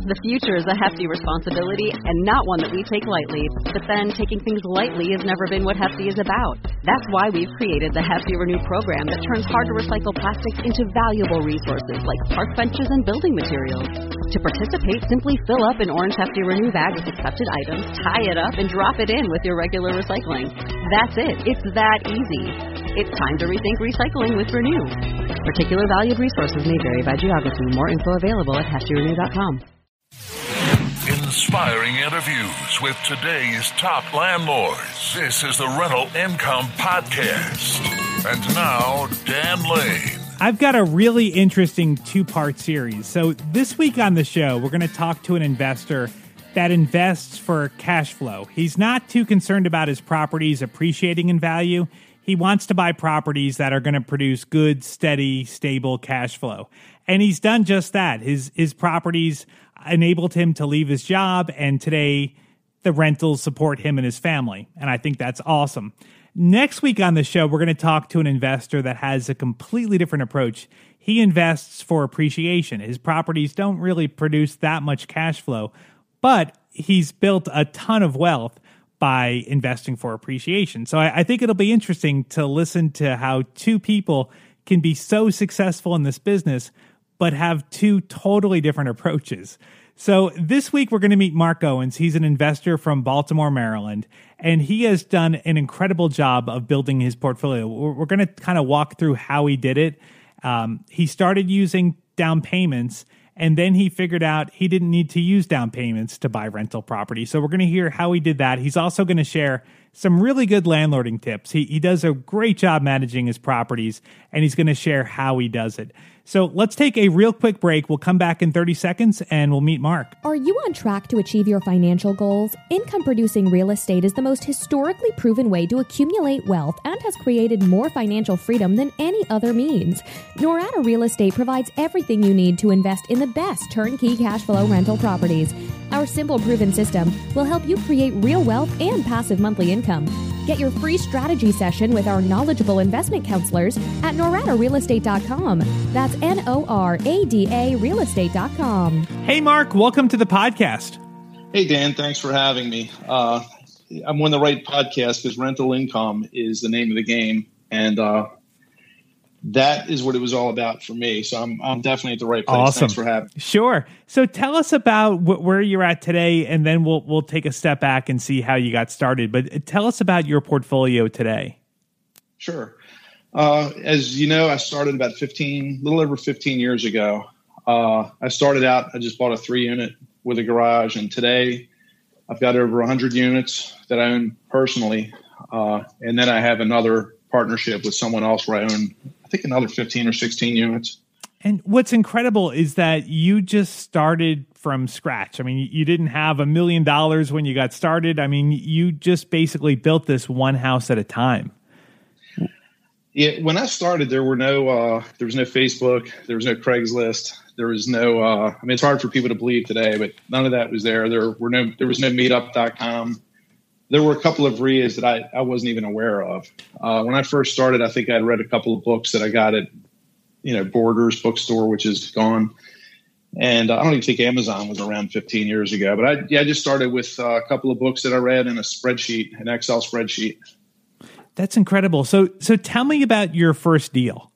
The future is a hefty responsibility and not one that we take lightly. But then taking things lightly has never been what Hefty is about. That's why we've created the Hefty Renew program that turns hard-to-recycle plastics into valuable resources like park benches and building materials. To participate, simply fill up an orange Hefty Renew bag with accepted items, tie it up, and drop it in with your regular recycling. That's it. It's that easy. It's time to rethink recycling with Renew. Particular valued resources may vary by geography. More info available at heftyrenew.com. Inspiring interviews with today's top landlords. This is the Rental Income Podcast. And now, Dan Lane. I've got a really interesting two-part series. So this week on the show, we're going to talk to an investor that invests for cash flow. He's not too concerned about his properties appreciating in value. He wants to buy properties that are going to produce good, steady, stable cash flow. And he's done just that. His properties enabled him to leave his job, and today the rentals support him and his family. And I think that's awesome. Next week on the show, we're going to talk to an investor that has a completely different approach. He invests for appreciation. His properties don't really produce that much cash flow, but he's built a ton of wealth by investing for appreciation. So I think it'll be interesting to listen to how two people can be so successful in this business, but have two totally different approaches. So this week, we're going to meet Mark Owens. He's an investor from Baltimore, Maryland, and he has done an incredible job of building his portfolio. We're going to kind of walk through how he did it. He started using down payments, and then he figured out he didn't need to use down payments to buy rental property. So we're going to hear how he did that. He's also going to share some really good landlording tips. He does a great job managing his properties, and he's going to share how he does it. So let's take a real quick break. We'll come back in 30 seconds, and we'll meet Mark. Are you on track to achieve your financial goals? Income-producing real estate is the most historically proven way to accumulate wealth and has created more financial freedom than any other means. Norada Real Estate provides everything you need to invest in the best turnkey cash flow rental properties. Our simple, proven system will help you create real wealth and passive monthly income. Get your free strategy session with our knowledgeable investment counselors at noradarealestate.com. That's NORADA realestate.com. Hey, Mark, welcome to the podcast. Hey, Dan, thanks for having me. I'm on the right podcast because rental income is the name of the game. And that is what it was all about for me. So I'm definitely at the right place. Awesome. Thanks for having me. Sure. So tell us about where you're at today, and then we'll take a step back and see how you got started. But tell us about your portfolio today. Sure. As you know, I started about little over 15 years ago. I started out, I just bought a 3-unit with a garage, and today I've got over 100 units that I own personally. And then I have another partnership with someone else where I own, I think, another 15 or 16 units. And what's incredible is that you just started from scratch. I mean, you didn't have $1 million when you got started. I mean, you just basically built this one house at a time. Yeah, when I started, there was no Facebook, there was no Craigslist, there was no. I mean, it's hard for people to believe today, but none of that was there. There was no Meetup.com. There were a couple of RIAs that I wasn't even aware of. When I first started, I think I'd read a couple of books that I got at, Borders bookstore, which is gone. And I don't even think Amazon was around 15 years ago. But I just started with a couple of books that I read in a spreadsheet, an Excel spreadsheet. That's incredible. So tell me about your first deal.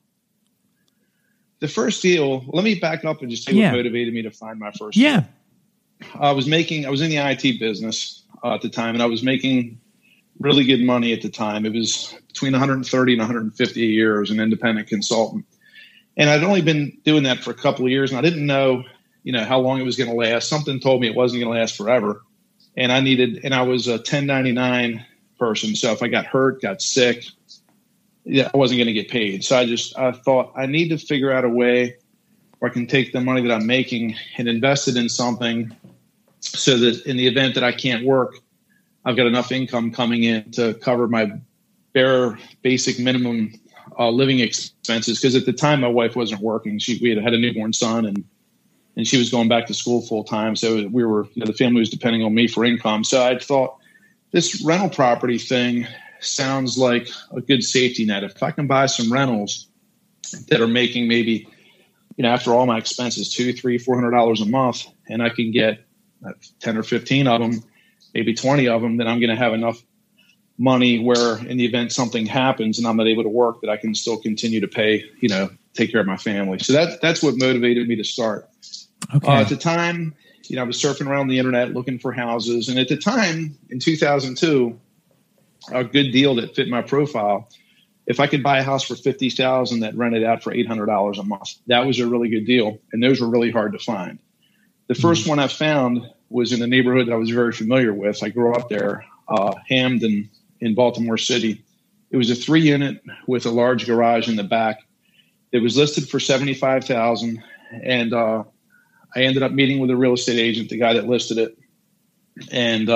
The first deal, let me back up and just tell you what motivated me to find my first deal. I was in the IT business at the time, and I was making really good money at the time. It was between 130 and 150 a year as an independent consultant. And I'd only been doing that for a couple of years, and I didn't know, how long it was going to last. Something told me it wasn't going to last forever. And I was a 1099 person. So if I got hurt, got sick, I wasn't going to get paid. So I thought I need to figure out a way where I can take the money that I'm making and invest it in something so that in the event that I can't work, I've got enough income coming in to cover my bare basic minimum living expenses. Because at the time, my wife wasn't working. We had a newborn son, and she was going back to school full time. So we were, the family was depending on me for income. So I thought this rental property thing sounds like a good safety net. If I can buy some rentals that are making maybe, after all my expenses, $200, $300, $400 a month, and I can get 10 or 15 of them, maybe 20 of them, then I'm going to have enough money where in the event something happens and I'm not able to work, that I can still continue to pay, take care of my family. So that's what motivated me to start. Okay. At the time, I was surfing around the internet looking for houses. And at the time in 2002, a good deal that fit my profile, if I could buy a house for $50,000 that rented out for $800 a month, that was a really good deal. And those were really hard to find. The first one I found was in a neighborhood that I was very familiar with. I grew up there, Hamden in Baltimore City. It was a 3-unit with a large garage in the back. It was listed for $75,000. And I ended up meeting with a real estate agent, the guy that listed it. And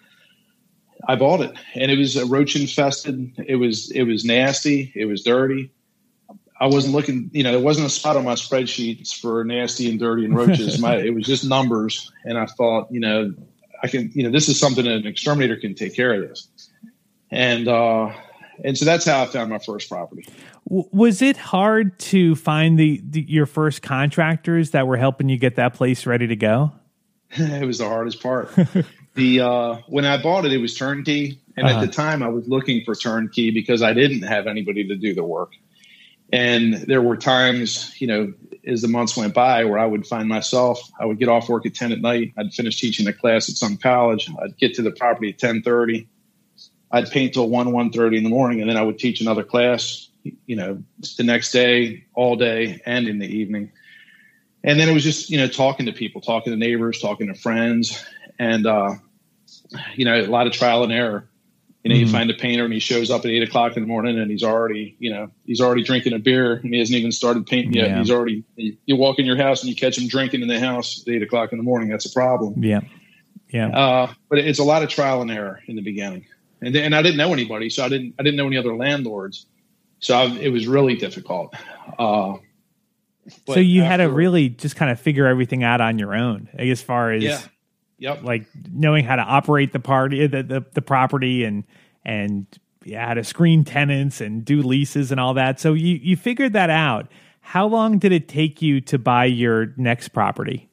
I bought it. And it was roach infested. It was nasty. It was dirty. I wasn't looking, there wasn't a spot on my spreadsheets for nasty and dirty and roaches. It was just numbers. And I thought, I can, this is something an exterminator can take care of this. And so that's how I found my first property. Was it hard to find your first contractors that were helping you get that place ready to go? It was the hardest part. When I bought it, it was turnkey. And at the time I was looking for turnkey because I didn't have anybody to do the work. And there were times, as the months went by where I would find myself, I would get off work at 10 at night. I'd finish teaching a class at some college. I'd get to the property at 10:30. I'd paint till 1:30 in the morning. And then I would teach another class, the next day, all day, and in the evening. And then it was just, talking to people, talking to neighbors, talking to friends, and, a lot of trial and error. You find a painter and he shows up at 8 o'clock in the morning and he's already drinking a beer and he hasn't even started painting yet. Yeah. You walk in your house and you catch him drinking in the house at 8 o'clock in the morning. That's a problem. Yeah. Yeah. But it's a lot of trial and error in the beginning. And I didn't know anybody. So I didn't know any other landlords. So it was really difficult. So you had to really just kind of figure everything out on your own, as far as like knowing how to operate the property and how to screen tenants and do leases and all that. So you figured that out. How long did it take you to buy your next property?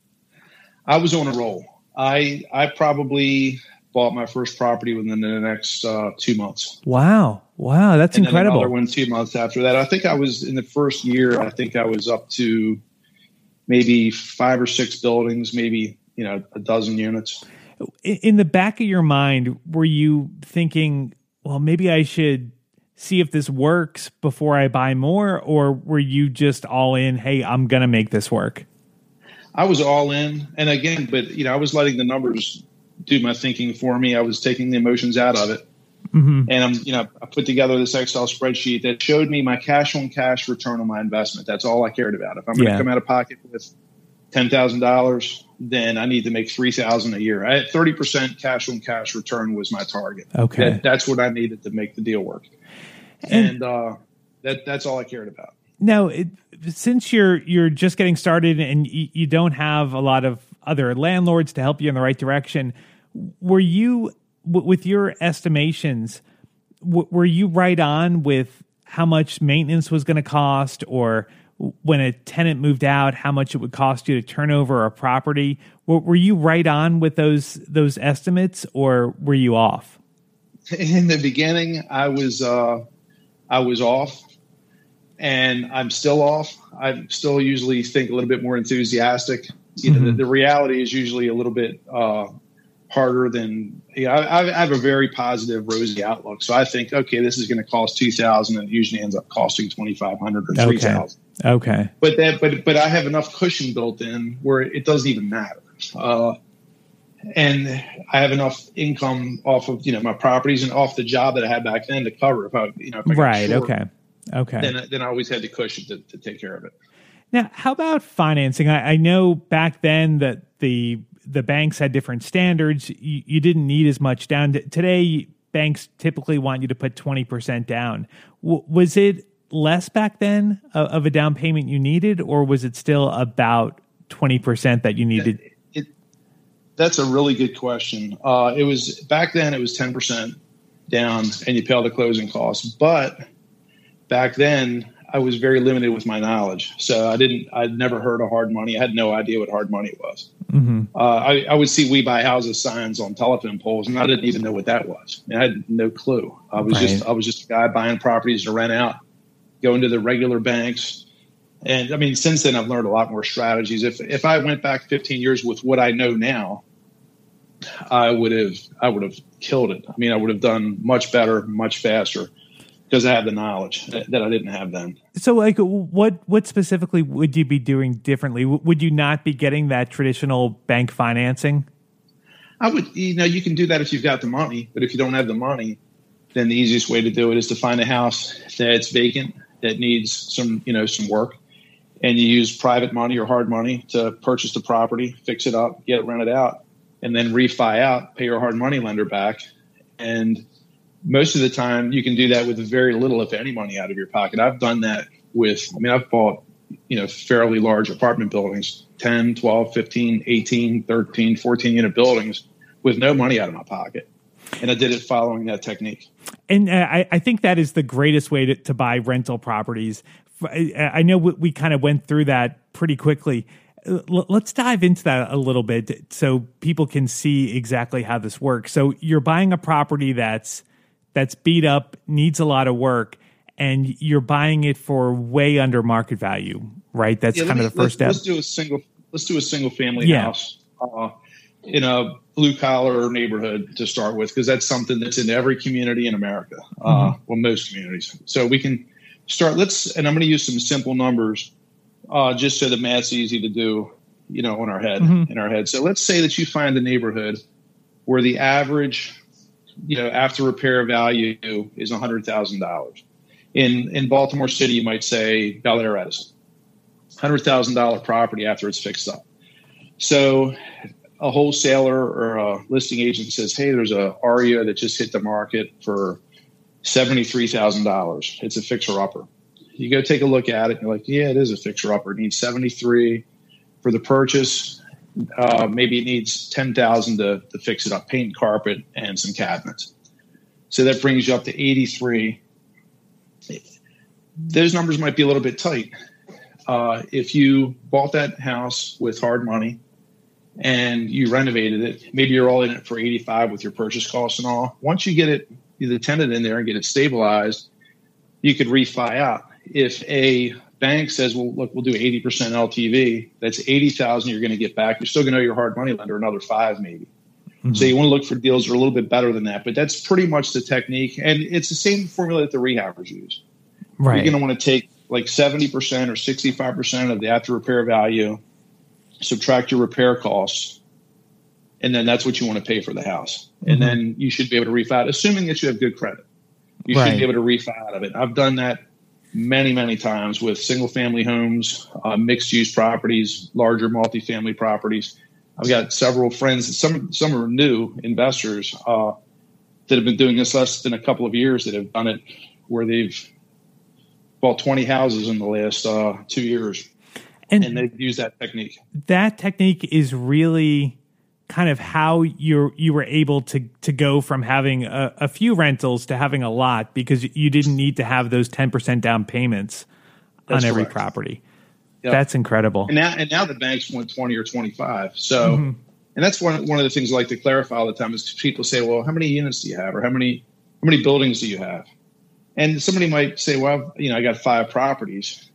I was on a roll. I probably bought my first property within the next 2 months. Wow. That's and incredible. Another one 2 months after that. I think I was in the first year, I think I was up to maybe 5 or 6 buildings, maybe, a dozen units. In the back of your mind, were you thinking, well, maybe I should see if this works before I buy more? Or were you just all in, hey, I'm going to make this work? I was all in. And again, but I was letting the numbers do my thinking for me. I was taking the emotions out of it. Mm-hmm. And I put together this Excel spreadsheet that showed me my cash on cash return on my investment. That's all I cared about. If I'm going to come out of pocket with $10,000, then I need to make $3,000 a year. I had 30% cash on cash return was my target. Okay. That's what I needed to make the deal work. And that's all I cared about. Now, since you're just getting started and you don't have a lot of other landlords to help you in the right direction, were you, with your estimations, were you right on with how much maintenance was going to cost, or when a tenant moved out, how much it would cost you to turn over a property? Were you right on with those estimates, or were you off? In the beginning, I was off, and I'm still off. I still usually think a little bit more enthusiastic. The reality is usually a little bit harder than I have a very positive, rosy outlook. So I think, okay, this is going to cost $2,000, and it usually ends up costing $2,500 or $3,000. Okay. But I have enough cushion built in where it doesn't even matter. And I have enough income off of, my properties and off the job that I had back then to cover if I right. Short, okay. Then I always had the cushion to take care of it. Now, how about financing? I know back then that the banks had different standards. You didn't need as much down. Today, banks typically want you to put 20% down. Was it less back then of a down payment you needed, or was it still about 20% that you needed? That's a really good question. It was back then. It was 10% down, and you pay all the closing costs. But back then, I was very limited with my knowledge. So I'd never heard of hard money. I had no idea what hard money was. Mm-hmm. I would see We Buy Houses signs on telephone poles, and I didn't even know what that was. I had no clue. I was just a guy buying properties to rent out, going to the regular banks. And I mean, since then I've learned a lot more strategies. If I went back 15 years with what I know now, I would have killed it. I mean, I would have done much better, much faster, because I have the knowledge that I didn't have then. So, like, what specifically would you be doing differently? Would you not be getting that traditional bank financing? I would. You can do that if you've got the money, but if you don't have the money, then the easiest way to do it is to find a house that's vacant, that needs some work, and you use private money or hard money to purchase the property, fix it up, get it rented out, and then refi out, pay your hard money lender back, and most of the time, you can do that with very little, if any, money out of your pocket. I've done that I've bought, fairly large apartment buildings, 10, 12, 15, 18, 13, 14 unit buildings with no money out of my pocket. And I did it following that technique. And I think that is the greatest way to buy rental properties. I know we kind of went through that pretty quickly. Let's dive into that a little bit so people can see exactly how this works. So you're buying a property that's beat up, needs a lot of work, and you're buying it for way under market value, right? That's kind of the first step. Let's do a single family house in a blue collar neighborhood to start with, because that's something that's in every community in America. Well, most communities. So we can start. And I'm going to use some simple numbers, just so the math's easy to do, in our head. So let's say that you find a neighborhood where the average after repair value is $100,000. In Baltimore City, you might say Bel Air Edison, $100,000 property after it's fixed up. So a wholesaler or a listing agent says, hey, there's a Aria that just hit the market for $73,000. It's a fixer-upper. You go take a look at it, and you're like, yeah, it is a fixer-upper. It needs $73,000 for the purchase. Maybe it needs $10,000 to fix it up, paint, carpet, and some cabinets. So that brings you up to $83,000. Those numbers might be a little bit tight. If you bought that house with hard money and you renovated it, maybe you're all in it for $85,000 with your purchase costs and all. Once you get the tenant in there and get it stabilized, you could refi out. If a bank says, well, look, we'll do 80% LTV, that's $80,000 you're going to get back. You're still going to owe your hard money lender another $5,000 maybe. Mm-hmm. So you want to look for deals that are a little bit better than that. But that's pretty much the technique. And it's the same formula that the rehabbers use. Right. You're going to want to take like 70% or 65% of the after repair value, subtract your repair costs, and then that's what you want to pay for the house. Mm-hmm. And then you should be able to refi out, assuming that you have good credit. You should be able to refi out of it. I've done that many, many times with single family homes, mixed use properties, larger multifamily properties. I've got several friends, some are new investors that have been doing this less than a couple of years that have done it where they've bought 20 houses in the last 2 years. And they've used that technique. That technique is really kind of how you were able to go from having a few rentals to having a lot, because you didn't need to have those 10% down payments on every property. Yep. That's incredible. And now the banks want 20 or 25. So, and that's one of the things I like to clarify all the time is people say, well, how many units do you have? Or how many buildings do you have? And somebody might say, well, I got 5 properties.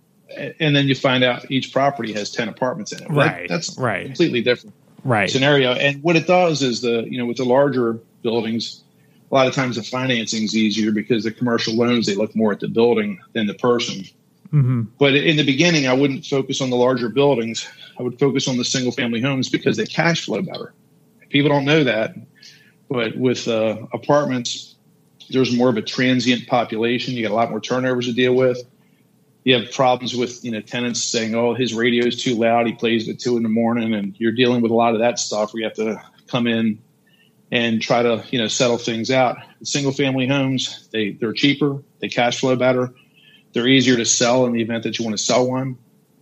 And then you find out each property has 10 apartments in it. Right. That's right. Completely different. Right. Scenario. And what it does is with the larger buildings, a lot of times the financing is easier because the commercial loans, they look more at the building than the person. Mm-hmm. But in the beginning, I wouldn't focus on the larger buildings. I would focus on the single family homes because they cash flow better. People don't know that. But with apartments, there's more of a transient population. You got a lot more turnovers to deal with. You have problems with tenants saying, "Oh, his radio is too loud. He plays at 2 a.m," and you're dealing with a lot of that stuff where you have to come in and try to settle things out. Single family homes, they're cheaper, they cash flow better, they're easier to sell in the event that you want to sell one,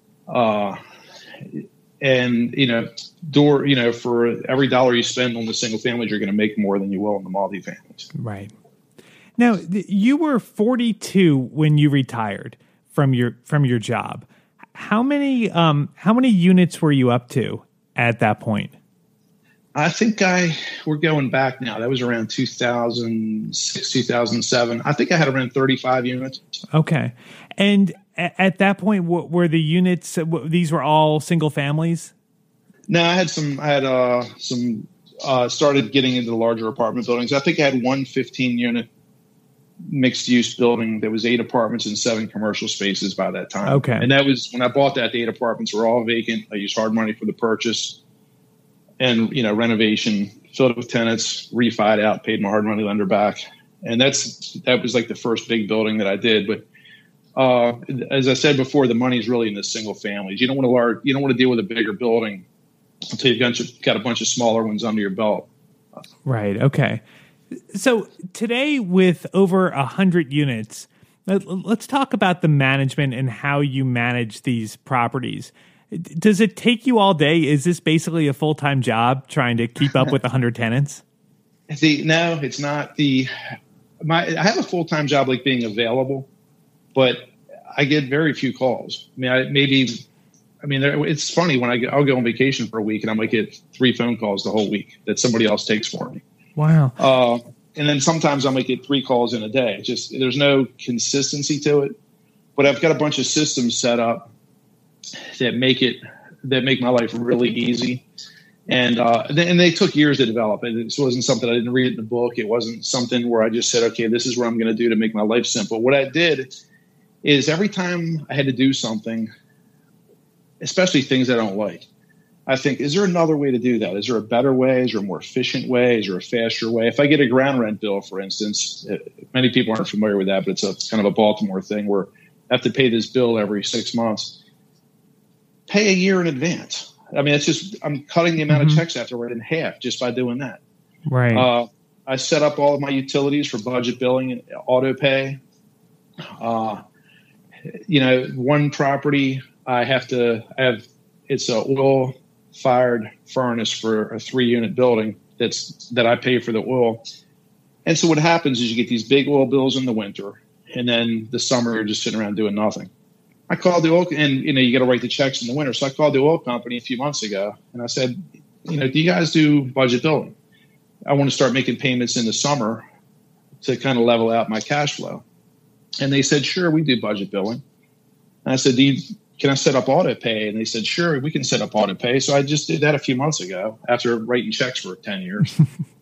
and for every dollar you spend on the single families, you're going to make more than you will on the multi-families. Right. Now, you were 42 when you retired. from your job. How many units were you up to at that point? I think we're going back now. That was around 2006, 2007. I think I had around 35 units. Okay. And at that point, were the units, these were all single families? No, I had started getting into the larger apartment buildings. I think I had one 15-unit mixed-use building. There was 8 apartments and 7 commercial spaces by that time. Okay. And that was, when I bought that, the 8 apartments were all vacant. I used hard money for the purchase and, renovation, filled it with tenants, refied out, paid my hard money lender back. And that was like the first big building that I did. But as I said before, the money's really in the single families. You don't want to deal with a bigger building until you've got a bunch of smaller ones under your belt. Right. Okay. So today, with over 100 units, let's talk about the management and how you manage these properties. Does it take you all day? Is this basically a full-time job trying to keep up with 100 tenants? No, it's not. I have a full-time job, like being available, but I get very few calls. It's funny when I'll go on vacation for a week and I might get 3 phone calls the whole week that somebody else takes for me. Wow. And then sometimes I might get 3 calls in a day. There's no consistency to it, but I've got a bunch of systems set up that make my life really easy. And they took years to develop. It wasn't something I didn't read in the book. It wasn't something where I just said, okay, this is what I'm going to do to make my life simple. What I did is every time I had to do something, especially things I don't like, I think, is there another way to do that? Is there a better way? Is there a more efficient way? Is there a faster way? If I get a ground rent bill, for instance, many people aren't familiar with that, but it's kind of a Baltimore thing where I have to pay this bill every 6 months. Pay a year in advance. I'm cutting the amount of checks I have to write in half just by doing that. Right. I set up all of my utilities for budget billing and auto pay. One property it's a oil-fired furnace for a 3-unit building that I pay for the oil. And so what happens is you get these big oil bills in the winter, and then the summer you're just sitting around doing nothing. I called the oil, and you got to write the checks in the winter. So I called the oil company a few months ago, and I said, do you guys do budget billing? I want to start making payments in the summer to kind of level out my cash flow. And they said, sure, we do budget billing. And I said, can I set up auto pay? And they said, sure, we can set up auto pay. So I just did that a few months ago after writing checks for 10 years.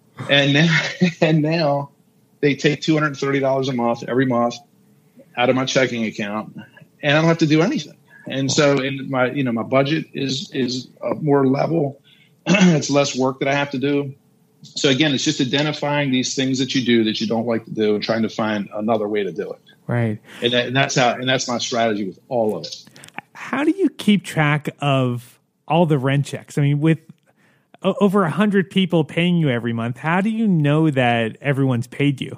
and now they take $230 a month every month out of my checking account, and I don't have to do anything. And so my budget is more level. It's less work that I have to do. So again, it's just identifying these things that you do that you don't like to do and trying to find another way to do it. Right. And that's my strategy with all of it. How do you keep track of all the rent checks? I mean, with over 100 people paying you every month, how do you know that everyone's paid you?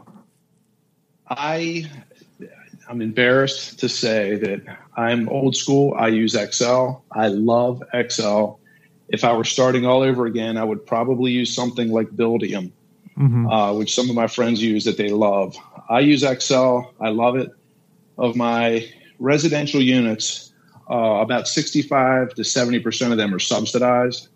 I'm embarrassed to say that I'm old school. I use Excel. I love Excel. If I were starting all over again, I would probably use something like Buildium, which some of my friends use that they love. I use Excel. I love it. Of my residential units, about 65 to 70% of them are subsidized.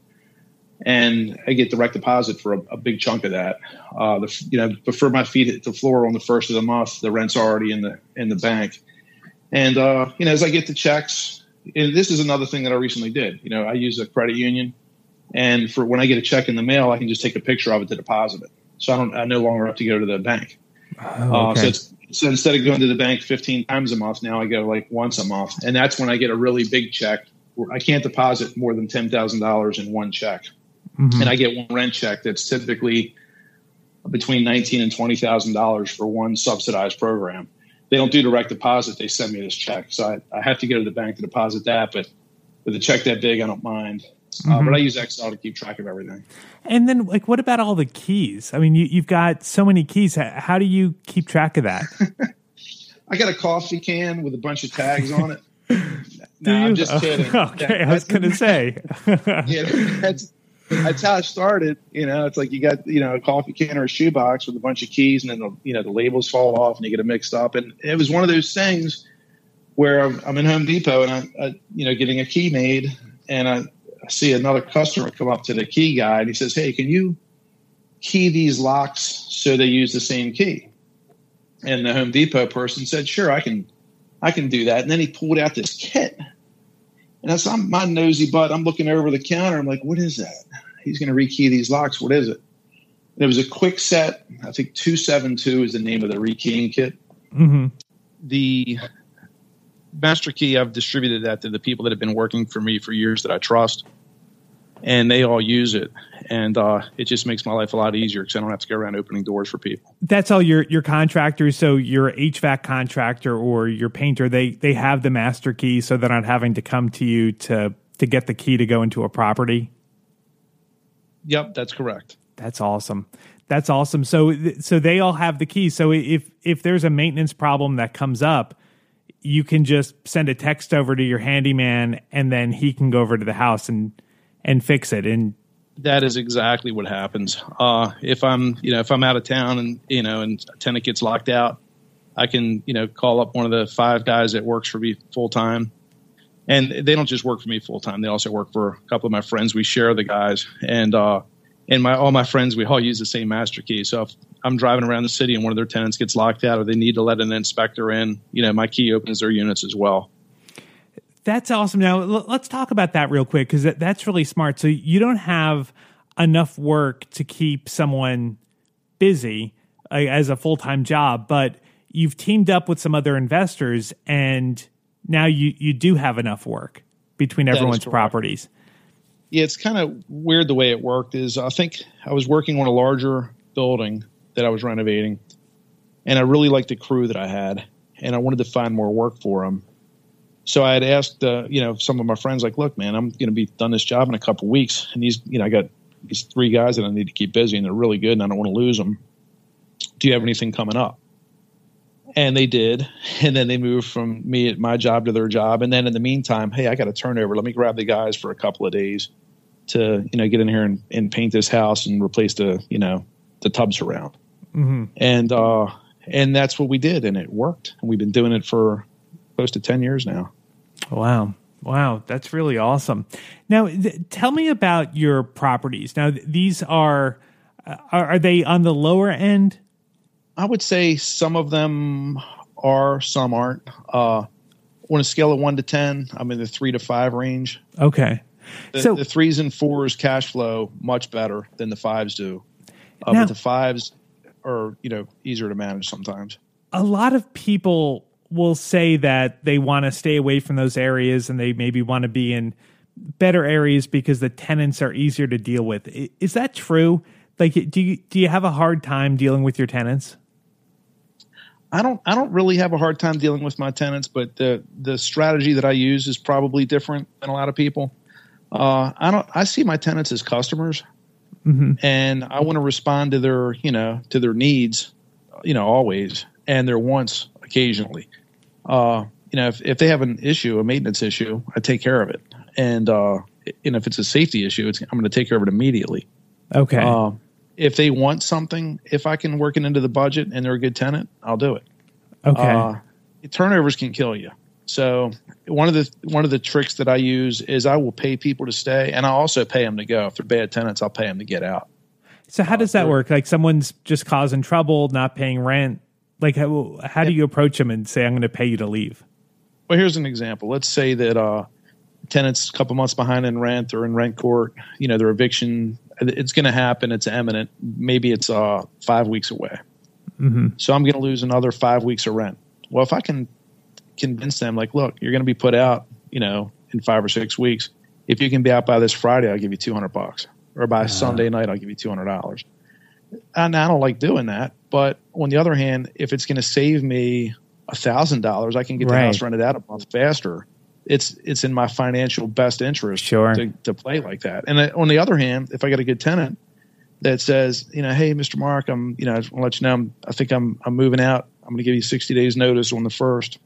And I get direct deposit for a big chunk of that. Before my feet hit the floor on the first of the month, the rent's already in the bank. And as I get the checks, and this is another thing that I recently did. I use a credit union, and for when I get a check in the mail, I can just take a picture of it to deposit it. So I no longer have to go to the bank. Okay. So instead of going to the bank 15 times a month, now I go like once a month, and that's when I get a really big check. I can't deposit more than $10,000 in one check. And I get one rent check that's typically between $19,000 and $20,000 for one subsidized program. They don't do direct deposit. They send me this check. So I have to go to the bank to deposit that. But with a check that big, I don't mind. But I use Excel to keep track of everything. And then, what about all the keys? I mean, you've got so many keys. How do you keep track of that? I got a coffee can with a bunch of tags on it. No, I'm just kidding. Okay, I was going to say. Yeah, that's how it started. It's like you got, a coffee can or a shoebox with a bunch of keys, and then the labels fall off and you get it mixed up. And it was one of those things where I'm in Home Depot and I getting a key made, and I see another customer come up to the key guy and he says, "Hey, can you key these locks so they use the same key?" And the Home Depot person said, "Sure, I can do that." And then he pulled out this kit, and that's my nosy butt. I'm looking over the counter. I'm like, "What is that?" He's going to rekey these locks. What is it? And it was a quick set. I think 272 is the name of the rekeying kit. Mm-hmm. The master key, I've distributed that to the people that have been working for me for years that I trust, and they all use it. And it just makes my life a lot easier because I don't have to go around opening doors for people. That's all your contractors. So your HVAC contractor or your painter, they have the master key, so they're not having to come to you to get the key to go into a property. Yep, that's correct. That's awesome. That's awesome. So they all have the key. So if there's a maintenance problem that comes up, you can just send a text over to your handyman, and then he can go over to the house and fix it. And that is exactly what happens. If I'm out of town and a tenant gets locked out, I can call up one of the 5 guys that works for me full time. And they don't just work for me full time. They also work for a couple of my friends. We share the guys, and all my friends, we all use the same master key. So if I'm driving around the city and one of their tenants gets locked out, or they need to let an inspector in, my key opens their units as well. That's awesome. Now let's talk about that real quick, because that's really smart. So you don't have enough work to keep someone busy as a full-time job, but you've teamed up with some other investors, and now you do have enough work between everyone's properties. Yeah, it's kind of weird the way it worked. Is I think I was working on a larger building that I was renovating, and I really liked the crew that I had, and I wanted to find more work for them. So I had asked, some of my friends, like, "Look, man, I'm going to be done this job in a couple of weeks, and I got these 3 guys that I need to keep busy, and they're really good, and I don't want to lose them. Do you have anything coming up?" And they did. And then they moved from me at my job to their job. And then in the meantime, "Hey, I got a turnover. Let me grab the guys for a couple of days to, get in here and paint this house and replace the tubs around." Mm-hmm. And that's what we did. And it worked. And we've been doing it for close to 10 years now. Wow. That's really awesome. Now, tell me about your properties. Now, these are they on the lower end? I would say some of them are, some aren't. On a scale of 1 to 10, I'm in the 3 to 5 range. Okay. The 3s and 4s cash flow much better than the 5s do. But the 5s are, easier to manage sometimes. A lot of people will say that they want to stay away from those areas, and they maybe want to be in better areas because the tenants are easier to deal with. Is that true? Like, do you have a hard time dealing with your tenants? I don't really have a hard time dealing with my tenants, but the strategy that I use is probably different than a lot of people. I see my tenants as customers, mm-hmm. and I want to respond to their needs, always, and their wants occasionally. If they have an issue, a maintenance issue, I take care of it. And if it's a safety issue, I'm going to take care of it immediately. Okay. If they want something, if I can work it into the budget and they're a good tenant, I'll do it. Okay. Turnovers can kill you. So one of the tricks that I use is I will pay people to stay, and I also pay them to go. If they're bad tenants, I'll pay them to get out. So how does that work? Like, someone's just causing trouble, not paying rent. Like, how do you approach them and say, "I'm going to pay you to leave"? Well, here's an example. Let's say that tenant's a couple months behind in rent or in rent court. Their eviction, it's going to happen. It's imminent. Maybe it's 5 weeks away. Mm-hmm. So I'm going to lose another 5 weeks of rent. Well, if I can convince them, like, "Look, you're going to be put out, in 5 or 6 weeks. If you can be out by this Friday, I'll give you $200, or by Sunday night, I'll give you $200. And I don't like doing that. But on the other hand, if it's going to save me $1,000, I can get the house rented out a month faster. It's in my financial best interest to play like that. And on the other hand, if I got a good tenant that says, "Hey, Mr. Mark, I just want to let you know, I think I'm moving out. I'm going to give you 60 days notice on the 1st.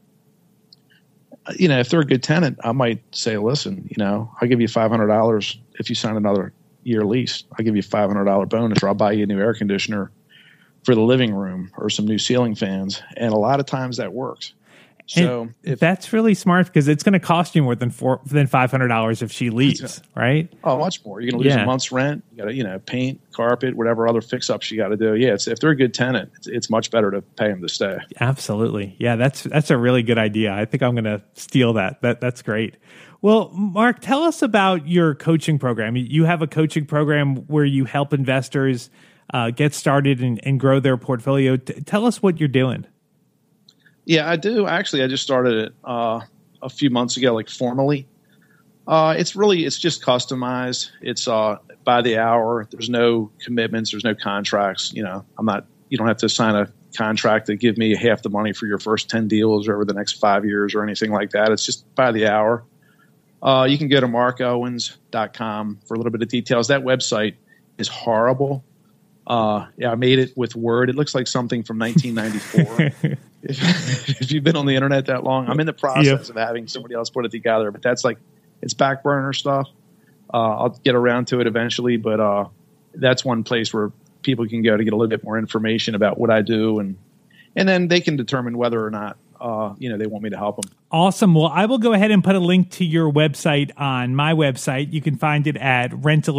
If they're a good tenant, I might say, "Listen, I'll give you $500 if you sign another year lease. I'll give you a $500 bonus, or I'll buy you a new air conditioner for the living room or some new ceiling fans." And a lot of times that works. So that's really smart because it's going to cost you more than $500 if she leaves, right? Oh, much more. You're going to lose a month's rent. You got to, paint, carpet, whatever other fix-ups you got to do. Yeah, if they're a good tenant, it's much better to pay them to stay. Absolutely. Yeah, that's a really good idea. I think I'm going to steal that. That's great. Well, Mark, tell us about your coaching program. You have a coaching program where you help investors get started and grow their portfolio. Tell us what you're doing. Yeah, I do. Actually, I just started it a few months ago, like formally. It's just customized. It's by the hour. There's no commitments. There's no contracts. You don't have to sign a contract to give me half the money for your first 10 deals over the next 5 years or anything like that. It's just by the hour. You can go to markowens.com for a little bit of details. That website is horrible. I made it with Word. It looks like something from 1994. If you've been on the internet that long, I'm in the process of having somebody else put it together, but that's it's back burner stuff. I'll get around to it eventually, but that's one place where people can go to get a little bit more information about what I do, and then they can determine whether or not they want me to help them. Awesome. Well, I will go ahead and put a link to your website on my website. You can find it at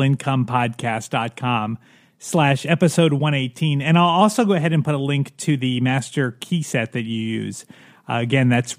rentalincomepodcast.com/episode 118. And I'll also go ahead and put a link to the master key set that you use. Again, that's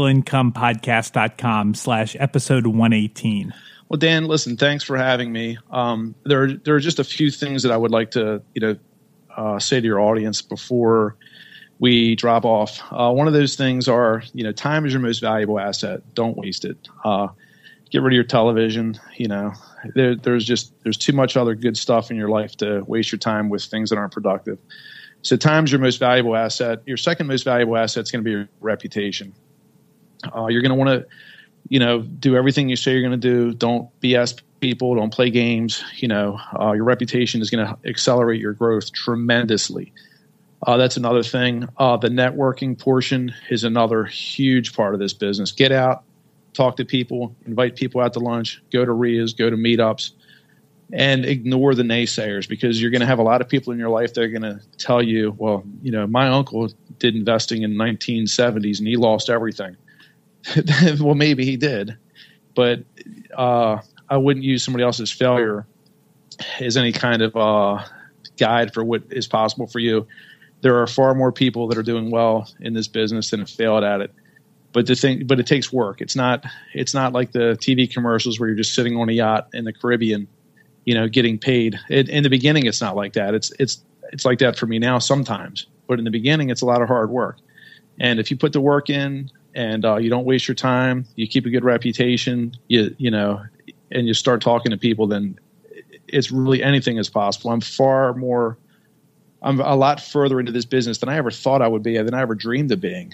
rentalincomepodcast.com/episode 118. Well, Dan, listen, thanks for having me. There are just a few things that I would like to, say to your audience before we drop off. One of those things are, time is your most valuable asset. Don't waste it. Get rid of your television. There's too much other good stuff in your life to waste your time with things that aren't productive. So time's your most valuable asset. Your second most valuable asset is going to be your reputation. You're going to want to, do everything you say you're going to do. Don't BS people. Don't play games. Your reputation is going to accelerate your growth tremendously. That's another thing. The networking portion is another huge part of this business. Get out, talk to people, invite people out to lunch, go to RIAs, go to meetups, and ignore the naysayers, because you're going to have a lot of people in your life that are going to tell you, well, my uncle did investing in the 1970s and he lost everything. Well, maybe he did, but I wouldn't use somebody else's failure as any kind of guide for what is possible for you. There are far more people that are doing well in this business than have failed at it. But it takes work. It's not like the TV commercials where you're just sitting on a yacht in the Caribbean, getting paid. In the beginning, it's not like that. It's like that for me now sometimes. But in the beginning, it's a lot of hard work. And if you put the work in and you don't waste your time, you keep a good reputation, and you start talking to people, then it's really anything is possible. I'm a lot further into this business than I ever thought I would be, than I ever dreamed of being.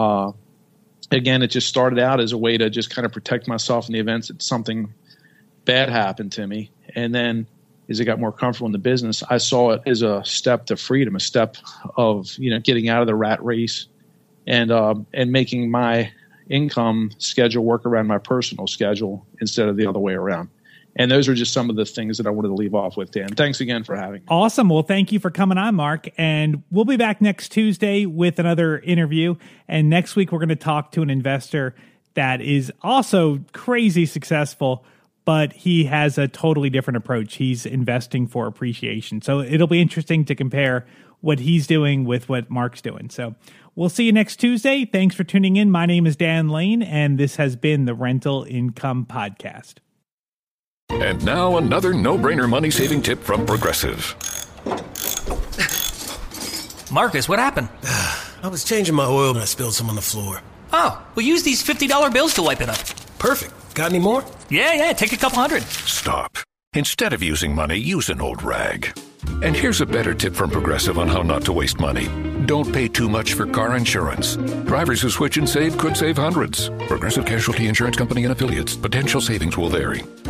Again, it just started out as a way to just kind of protect myself in the event that something bad happened to me. And then as I got more comfortable in the business, I saw it as a step to freedom, a step of, getting out of the rat race and making my income schedule work around my personal schedule instead of the other way around. And those are just some of the things that I wanted to leave off with, Dan. Thanks again for having me. Awesome. Well, thank you for coming on, Mark. And we'll be back next Tuesday with another interview. And next week, we're going to talk to an investor that is also crazy successful, but he has a totally different approach. He's investing for appreciation. So it'll be interesting to compare what he's doing with what Mark's doing. So we'll see you next Tuesday. Thanks for tuning in. My name is Dan Lane, and this has been the Rental Income Podcast. And now another no-brainer money-saving tip from Progressive. Marcus, what happened? I was changing my oil and I spilled some on the floor. Oh, well, use these $50 bills to wipe it up. Perfect. Got any more? Yeah, take a couple hundred. Stop. Instead of using money, use an old rag. And here's a better tip from Progressive on how not to waste money. Don't pay too much for car insurance. Drivers who switch and save could save hundreds. Progressive Casualty Insurance Company and Affiliates. Potential savings will vary.